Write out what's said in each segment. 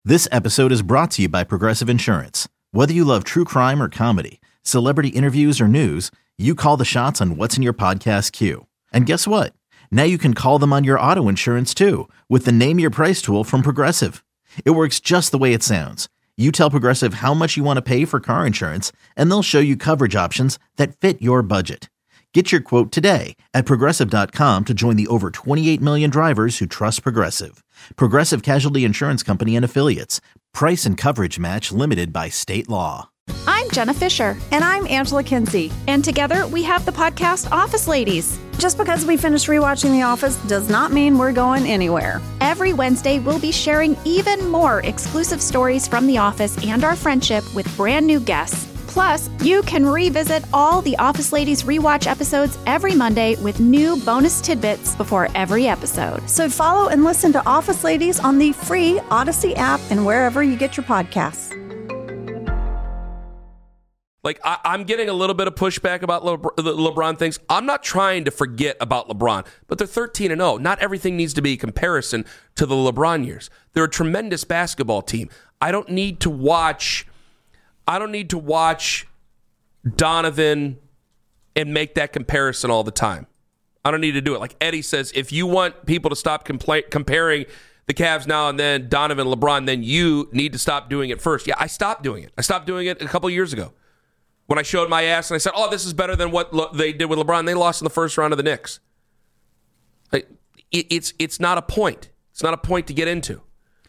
This episode is brought to you by Progressive Insurance. Whether you love true crime or comedy, celebrity interviews or news, you call the shots on what's in your podcast queue. And guess what? Now you can call them on your auto insurance too with the Name Your Price tool from Progressive. It works just the way it sounds. You tell Progressive how much you want to pay for car insurance, and they'll show you coverage options that fit your budget. Get your quote today at Progressive.com to join the over 28 million drivers who trust Progressive. Progressive Casualty Insurance Company and Affiliates. Price and coverage match limited by state law. I'm Jenna Fisher. And I'm Angela Kinsey. And together we have the podcast Office Ladies. Just because we finished rewatching The Office does not mean we're going anywhere. Every Wednesday, we'll be sharing even more exclusive stories from The Office and our friendship with brand new guests. Plus, you can revisit all the Office Ladies rewatch episodes every Monday with new bonus tidbits before every episode. So follow and listen to Office Ladies on the free Odyssey app and wherever you get your podcasts. Like, I'm getting a little bit of pushback about the LeBron things. I'm not trying to forget about LeBron, but they're 13-0. Not everything needs to be a comparison to the LeBron years. They're a tremendous basketball team. I don't need to watch Donovan and make that comparison all the time. I don't need to do it. Like Eddie says, if you want people to stop comparing the Cavs now and then, Donovan, LeBron, then you need to stop doing it first. Yeah, I stopped doing it. I stopped doing it a couple years ago when I showed my ass and I said, oh, this is better than what they did with LeBron. They lost in the first round of the Knicks. It's not a point. It's not a point to get into.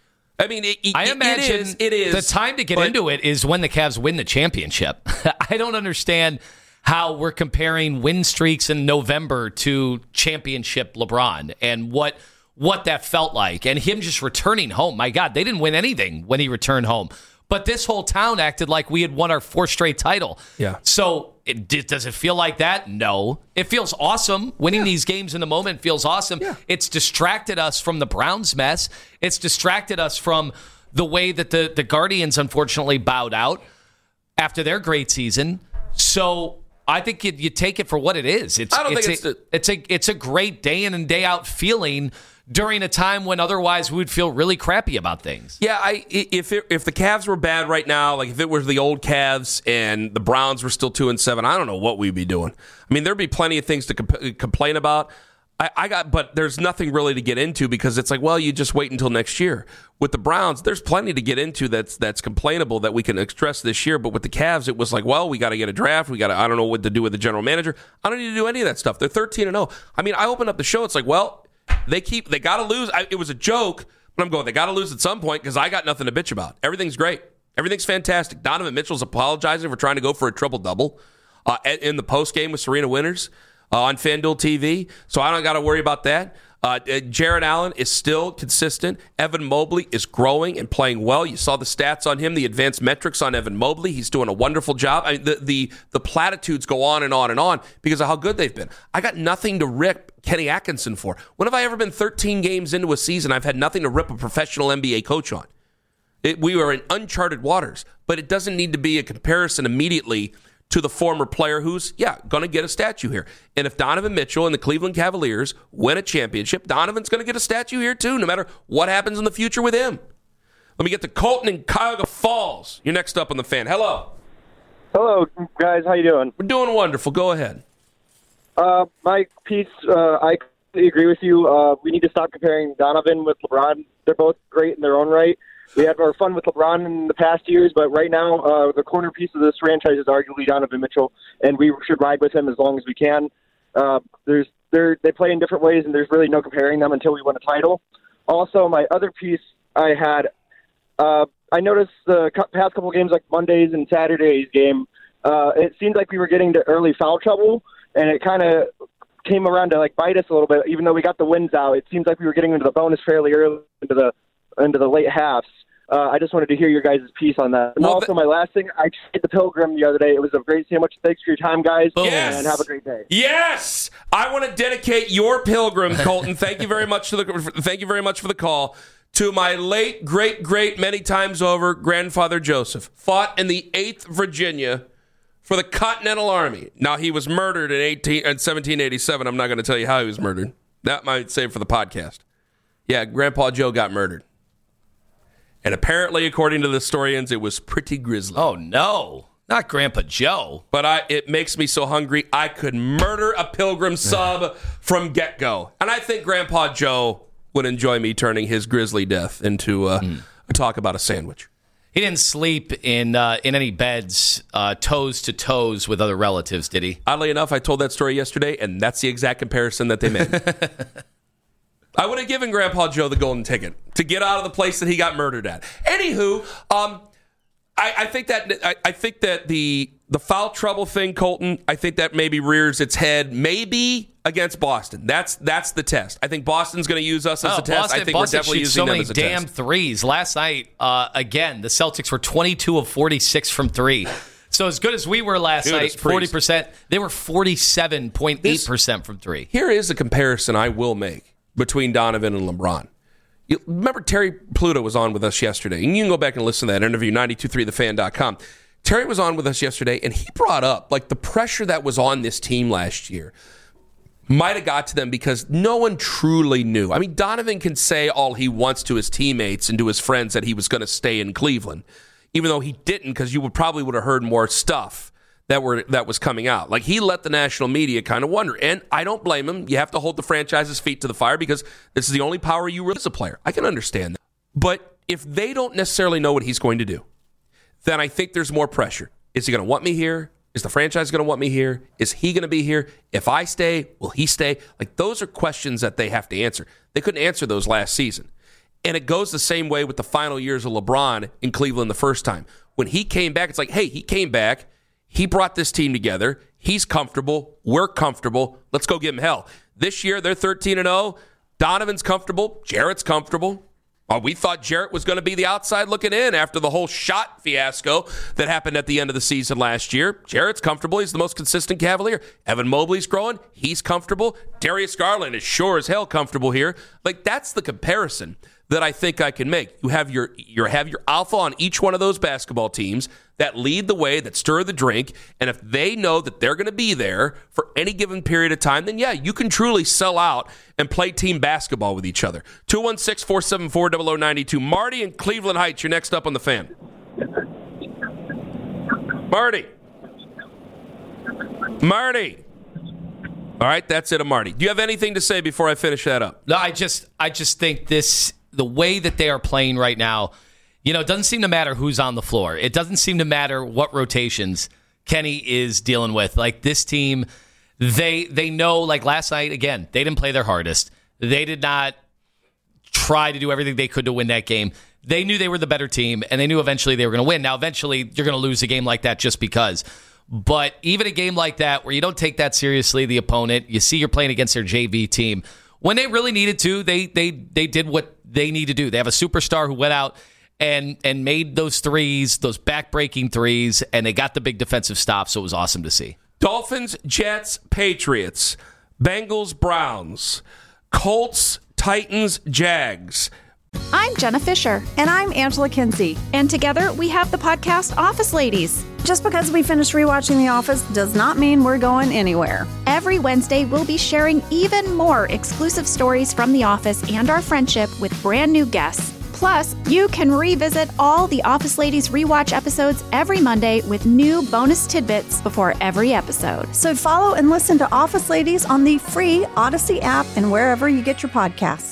I mean, I imagine it is. The time to get into it is when the Cavs win the championship. I don't understand how we're comparing win streaks in November to championship LeBron and what that felt like. And him just returning home. My God, they didn't win anything when he returned home. But this whole town acted like we had won our fourth straight title. Yeah. So does it feel like that? No. It feels awesome. Winning these games in the moment feels awesome. Yeah. It's distracted us from the Browns mess. It's distracted us from the way that the Guardians unfortunately bowed out after their great season. So I think you take it for what it is. It's a great day in and day out feeling during a time when otherwise we would feel really crappy about things. Yeah, if the Cavs were bad right now, like if it was the old Cavs and the Browns were still 2-7, I don't know what we'd be doing. I mean, there'd be plenty of things to complain about. But there's nothing really to get into because it's like, well, you just wait until next year. With the Browns, there's plenty to get into that's complainable that we can address this year. But with the Cavs, it was like, well, we got to get a draft. I don't know what to do with the general manager. I don't need to do any of that stuff. They're 13-0. I mean, I opened up the show. It's like, well, they got to lose. It was a joke, but I'm going, they got to lose at some point because I got nothing to bitch about. Everything's great. Everything's fantastic. Donovan Mitchell's apologizing for trying to go for a triple-double in the postgame with Serena Winters on FanDuel TV, so I don't got to worry about that. Jared Allen is still consistent. Evan Mobley is growing and playing well. You saw the stats on him, the advanced metrics on Evan Mobley. He's doing a wonderful job. I mean, the platitudes go on and on and on because of how good they've been. I got nothing to rip Kenny Atkinson for. When have I ever been 13 games into a season I've had nothing to rip a professional NBA coach on? We were in uncharted waters, but it doesn't need to be a comparison immediately to the former player who's, going to get a statue here. And if Donovan Mitchell and the Cleveland Cavaliers win a championship, Donovan's going to get a statue here too, no matter what happens in the future with him. Let me get to Colton in Cuyahoga Falls. You're next up on the Fan. Hello. Hello, guys. How you doing? We're doing wonderful. Go ahead. My piece, I completely agree with you. We need to stop comparing Donovan with LeBron. They're both great in their own right. We had our fun with LeBron in the past years, but right now the corner piece of this franchise is arguably Donovan Mitchell, and we should ride with him as long as we can. They play in different ways, and there's really no comparing them until we win a title. Also, my other piece I had, I noticed the past couple games, like Monday's and Saturday's game, it seemed like we were getting to early foul trouble, and it kind of came around to bite us a little bit. Even though we got the wins out, it seems like we were getting into the bonus fairly early into the late halves. I just wanted to hear your guys' piece on that. And also, my last thing, I tried the Pilgrim the other day. It was a great sandwich. Thanks for your time, guys. Yes. And have a great day. Yes, I want to dedicate your Pilgrim, Colton. Thank you very much for the call. To my late, great, many times over grandfather Joseph, fought in the 8th Virginia for the Continental Army. Now, he was murdered in 1787. I'm not going to tell you how he was murdered. That might save for the podcast. Yeah, Grandpa Joe got murdered. And apparently, according to the historians, it was pretty grisly. Oh, no. Not Grandpa Joe. But it makes me so hungry, I could murder a Pilgrim sub from get-go. And I think Grandpa Joe would enjoy me turning his grisly death into a talk about a sandwich. He didn't sleep in any beds toes to toes with other relatives, did he? Oddly enough, I told that story yesterday, and that's the exact comparison that they made. I would have given Grandpa Joe the golden ticket to get out of the place that he got murdered at. Anywho, I think that the foul trouble thing, Colton, I think that maybe rears its head maybe against Boston. That's the test. I think Boston's going to use us as a test. I think Boston we're definitely using them as a test. So many damn threes. Last night, again, the Celtics were 22 of 46 from three. So as good as we were last night, 40%, they were 47.8% from three. Here is a comparison I will make between Donovan and LeBron. You remember Terry Pluto was on with us yesterday, and you can go back and listen to that interview, 923thefan.com. Terry was on with us yesterday, and he brought up like the pressure that was on this team last year might have got to them because no one truly knew. I mean, Donovan can say all he wants to his teammates and to his friends that he was going to stay in Cleveland, even though he didn't, because you probably would have heard more stuff that was coming out. Like, he let the national media kind of wonder, and I don't blame him. You have to hold the franchise's feet to the fire because this is the only power you really as a player. I can understand that. But if they don't necessarily know what he's going to do, then I think there's more pressure. Is he going to want me here? Is the franchise going to want me here? Is he going to be here? If I stay, will he stay? Like, those are questions that they have to answer. They couldn't answer those last season. And it goes the same way with the final years of LeBron in Cleveland the first time. When he came back, it's like, hey, he came back. He brought this team together. He's comfortable. We're comfortable. Let's go give him hell. This year, they're 13-0. Donovan's comfortable. Jarrett's comfortable. We thought Jarrett was going to be the outside looking in after the whole shot fiasco that happened at the end of the season last year. Jarrett's comfortable. He's the most consistent Cavalier. Evan Mobley's growing. He's comfortable. Darius Garland is sure as hell comfortable here. Like, that's the comparison that I think I can make. You have your alpha on each one of those basketball teams that lead the way, that stir the drink, and if they know that they're going to be there for any given period of time, then yeah, you can truly sell out and play team basketball with each other. 216-474-0092. Marty in Cleveland Heights, you're next up on the Fan. Marty. All right, that's it, Marty. Do you have anything to say before I finish that up? No, I just think the way that they are playing right now, it doesn't seem to matter who's on the floor. It doesn't seem to matter what rotations Kenny is dealing with. Like, this team, they know, like last night, again, they didn't play their hardest. They did not try to do everything they could to win that game. They knew they were the better team, and they knew eventually they were going to win. Now, eventually, you're going to lose a game like that just because. But even a game like that, where you don't take that seriously, the opponent, you see you're playing against their JV team. When they really needed to, they did what they need to do. They have a superstar who went out and made those threes, those back-breaking threes, and they got the big defensive stop, so it was awesome to see. Dolphins, Jets, Patriots, Bengals, Browns, Colts, Titans, Jags. I'm Jenna Fisher. And I'm Angela Kinsey. And together we have the podcast Office Ladies. Just because we finished rewatching The Office does not mean we're going anywhere. Every Wednesday, we'll be sharing even more exclusive stories from The Office and our friendship with brand new guests. Plus, you can revisit all the Office Ladies rewatch episodes every Monday with new bonus tidbits before every episode. So follow and listen to Office Ladies on the free Odyssey app and wherever you get your podcasts.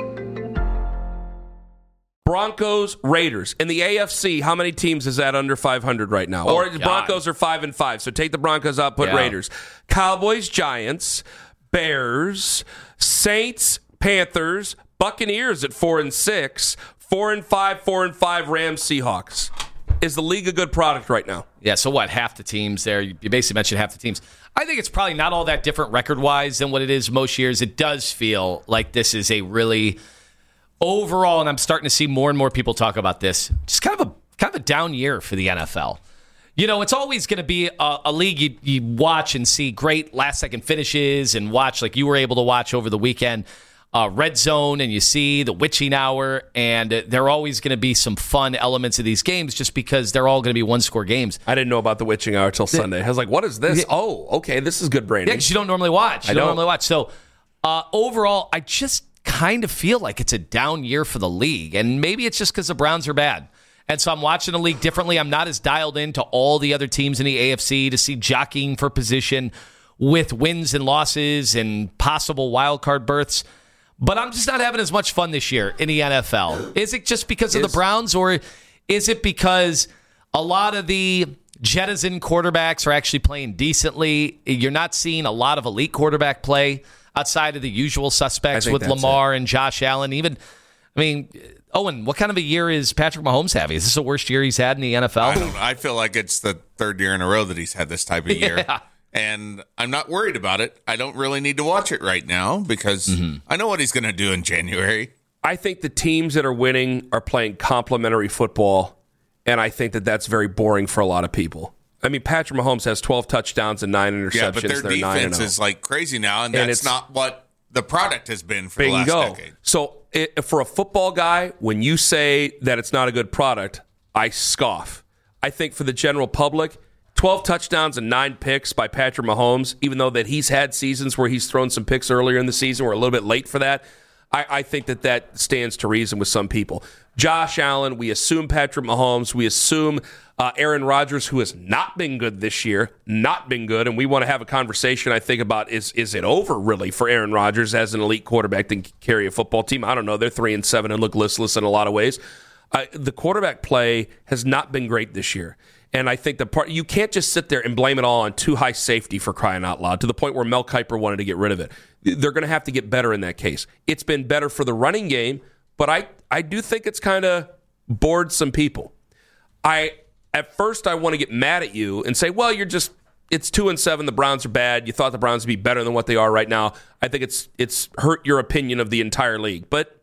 Broncos, Raiders. In the AFC, how many teams is that under 500 right now? Or Broncos are 5-5, so take the Broncos out, put Raiders. Cowboys, Giants, Bears, Saints, Panthers, Buccaneers at 4-6, 4-5, 4-5, Rams, Seahawks. Is the league a good product right now? Yeah, so what, half the teams there? You basically mentioned half the teams. I think it's probably not all that different record-wise than what it is most years. It does feel like this is a really overall, and I'm starting to see more and more people talk about this, just kind of a down year for the NFL. It's always going to be a league you watch and see great last-second finishes and watch, like you were able to watch over the weekend, Red Zone, and you see the witching hour, and there are always going to be some fun elements of these games just because they're all going to be one-score games. I didn't know about the witching hour till Sunday. I was like, what is this? Oh, okay, this is good branding. Yeah, because you don't normally watch. So overall, I just kind of feel like it's a down year for the league. And maybe it's just because the Browns are bad. And so I'm watching the league differently. I'm not as dialed into all the other teams in the AFC to see jockeying for position with wins and losses and possible wild card berths. But I'm just not having as much fun this year in the NFL. Is it just because of the Browns, or is it because a lot of the jettison quarterbacks are actually playing decently? You're not seeing a lot of elite quarterback play outside of the usual suspects with Lamar and Josh Allen. Owen, what kind of a year is Patrick Mahomes having? Is this the worst year he's had in the NFL? I don't know. I feel like it's the third year in a row that he's had this type of year. And I'm not worried about it. I don't really need to watch it right now because I know what he's going to do in January. I think the teams that are winning are playing complementary football, and I think that that's very boring for a lot of people. I mean, Patrick Mahomes has 12 touchdowns and 9 interceptions. Yeah, but their defense is like crazy now, and that's not what the product has been for the last decade. So for a football guy, when you say that it's not a good product, I scoff. I think for the general public, 12 touchdowns and 9 picks by Patrick Mahomes, even though that he's had seasons where he's thrown some picks earlier in the season, we're a little bit late for that. I think that stands to reason with some people. Josh Allen, we assume Patrick Mahomes, we assume Aaron Rodgers, who has not been good this year, and we want to have a conversation, I think, about is it over, really, for Aaron Rodgers as an elite quarterback to carry a football team? I don't know. They're 3-7 and look listless in a lot of ways. The quarterback play has not been great this year. And I think you can't just sit there and blame it all on too high safety, for crying out loud, to the point where Mel Kiper wanted to get rid of it. They're going to have to get better in that case. It's been better for the running game, but I do think it's kind of bored some people. At first, I want to get mad at you and say, well, it's 2-7. The Browns are bad. You thought the Browns would be better than what they are right now. I think it's hurt your opinion of the entire league. But,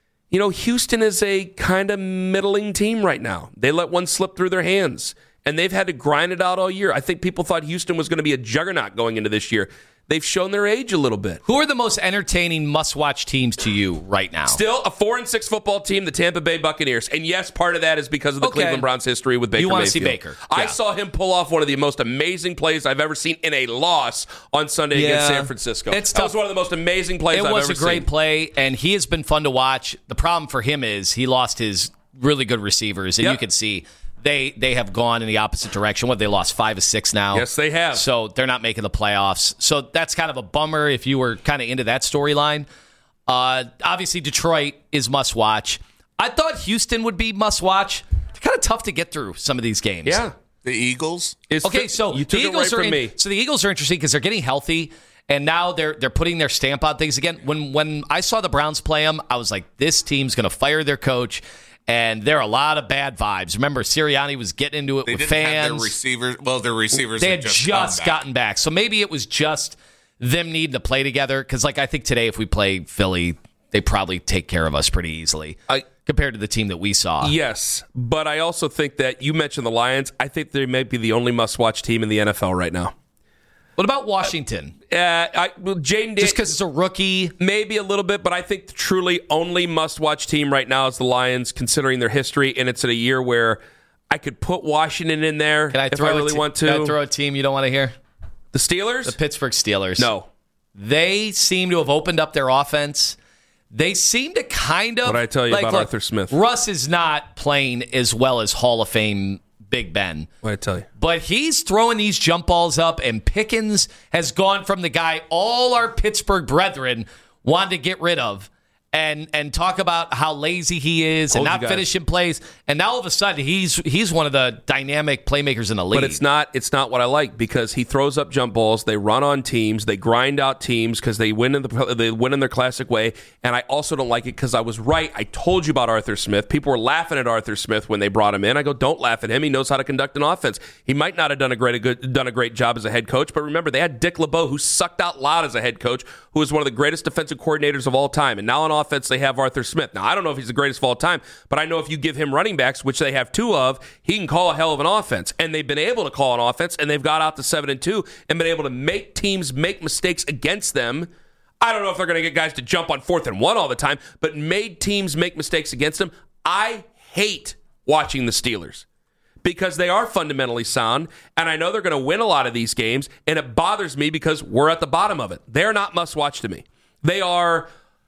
Houston is a kind of middling team right now. They let one slip through their hands, and they've had to grind it out all year. I think people thought Houston was going to be a juggernaut going into this year. They've shown their age a little bit. Who are the most entertaining must-watch teams to you right now? Still a 4-6 football team, the Tampa Bay Buccaneers. And yes, part of that is because of the Cleveland Browns history with Baker Mayfield. You want to see Baker. Yeah. I saw him pull off one of the most amazing plays I've ever seen in a loss on Sunday against San Francisco. That was one of the most amazing plays I've ever seen. It was a great play, and he has been fun to watch. The problem for him is he lost his really good receivers, and you can see They have gone in the opposite direction. They lost 5 of 6 now. Yes, they have. So they're not making the playoffs. So that's kind of a bummer if you were kind of into that storyline. Obviously, Detroit is must-watch. I thought Houston would be must-watch. It's kind of tough to get through some of these games. Yeah. The Eagles? So you took the Eagles it right from me. So the Eagles are interesting because they're getting healthy, and now they're putting their stamp on things again. When I saw the Browns play them, I was like, this team's going to fire their coach. And there are a lot of bad vibes. Remember, Sirianni was getting into it with fans. They didn't have their receivers. Well, their receivers had just gotten back. So maybe it was just them needing to play together. Because, I think today if we play Philly, they probably take care of us pretty easily compared to the team that we saw. Yes, but I also think that you mentioned the Lions. I think they might be the only must-watch team in the NFL right now. What about Washington? Jaden, just because it's a rookie? Maybe a little bit, but I think the truly only must-watch team right now is the Lions, considering their history, and it's in a year where I could put Washington in there if I really want to. Can I throw a team you don't want to hear? The Steelers? The Pittsburgh Steelers. No. They seem to have opened up their offense. They seem to kind of... What did I tell you about Arthur Smith? Russ is not playing as well as Hall of Fame Big Ben. What did I tell you? But he's throwing these jump balls up, and Pickens has gone from the guy all our Pittsburgh brethren wanted to get rid of and talk about how lazy he is and not finishing plays. And now all of a sudden he's one of the dynamic playmakers in the league. But it's not what I like, because he throws up jump balls, they run on teams, they grind out teams because they win in their classic way. And I also don't like it because I was right. I told you about Arthur Smith. People were laughing at Arthur Smith when they brought him in. I go, don't laugh at him. He knows how to conduct an offense. He might not have done a great job as a head coach, but remember, they had Dick LeBeau, who sucked out loud as a head coach, who was one of the greatest defensive coordinators of all time. And now on offense, they have Arthur Smith. Now, I don't know if he's the greatest of all time, but I know if you give him running backs, which they have 2 of, he can call a hell of an offense. And they've been able to call an offense, and they've got out to 7-2 and been able to make teams make mistakes against them. I don't know if they're going to get guys to jump on 4th and 1 all the time, but made teams make mistakes against them. I hate watching the Steelers because they are fundamentally sound, and I know they're going to win a lot of these games, and it bothers me because we're at the bottom of it. They're not must-watch to me. They are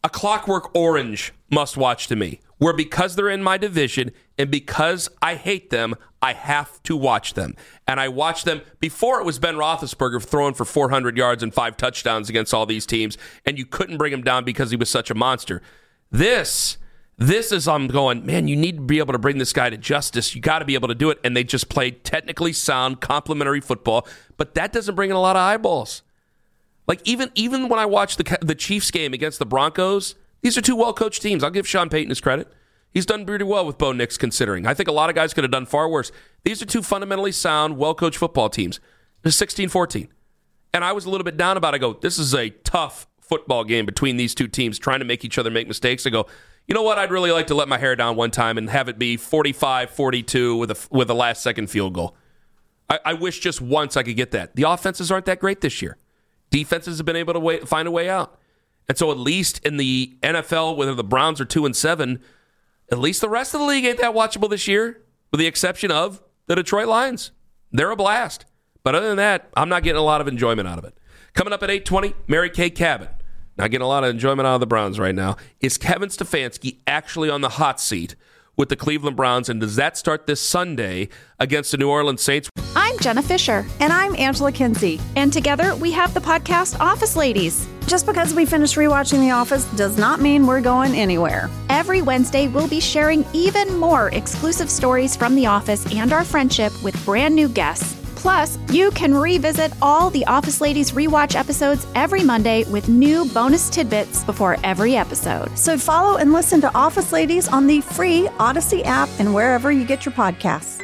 A Clockwork Orange must-watch to me, where because they're in my division and because I hate them, I have to watch them. And I watched them before it was Ben Roethlisberger throwing for 400 yards and 5 touchdowns against all these teams, and you couldn't bring him down because he was such a monster. This is, I'm going, man, you need to be able to bring this guy to justice. You got to be able to do it. And they just played technically sound, complementary football, but that doesn't bring in a lot of eyeballs. Like, even when I watched the Chiefs game against the Broncos, these are two well-coached teams. I'll give Sean Payton his credit. He's done pretty well with Bo Nix, considering. I think a lot of guys could have done far worse. These are two fundamentally sound, well-coached football teams. It's 16-14. And I was a little bit down about it. I go, this is a tough football game between these two teams trying to make each other make mistakes. I go, you know what? I'd really like to let my hair down one time and have it be 45-42 with a last-second field goal. I wish just once I could get that. The offenses aren't that great this year. Defenses have been able to find a way out. And so at least in the NFL, whether the Browns are 2-7, at least the rest of the league ain't that watchable this year, with the exception of the Detroit Lions. They're a blast. But other than that, I'm not getting a lot of enjoyment out of it. Coming up at 8:20, Mary Kay Cabot. Not getting a lot of enjoyment out of the Browns right now. Is Kevin Stefanski actually on the hot seat with the Cleveland Browns, and does that start this Sunday against the New Orleans Saints? I'm Jenna Fisher. And I'm Angela Kinsey. And together we have the podcast Office Ladies. Just because we finished rewatching The Office does not mean we're going anywhere. Every Wednesday, we'll be sharing even more exclusive stories from The Office and our friendship with brand new guests. Plus, you can revisit all the Office Ladies rewatch episodes every Monday with new bonus tidbits before every episode. So follow and listen to Office Ladies on the free Odyssey app and wherever you get your podcasts.